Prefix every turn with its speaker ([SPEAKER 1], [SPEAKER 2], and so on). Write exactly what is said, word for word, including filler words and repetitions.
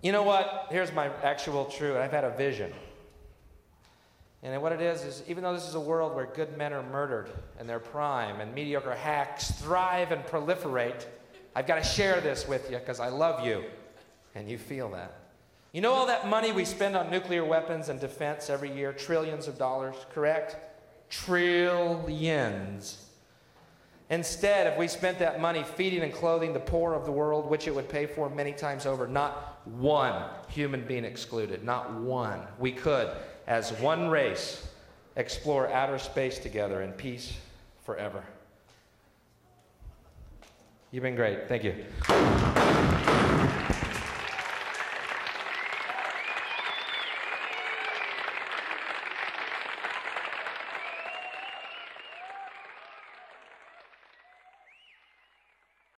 [SPEAKER 1] You know what? Here's my actual truth. I've had a vision. And what it is, is even though this is a world where good men are murdered in their prime and mediocre hacks thrive and proliferate, I've got to share this with you because I love you. And you feel that. You know all that money we spend on nuclear weapons and defense every year? Trillions of dollars, correct? Trillions. Instead, if we spent that money feeding and clothing the poor of the world, which it would pay for many times over, not one human being excluded, not one, we could, as one race, explore outer space together in peace forever. You've been great. Thank you.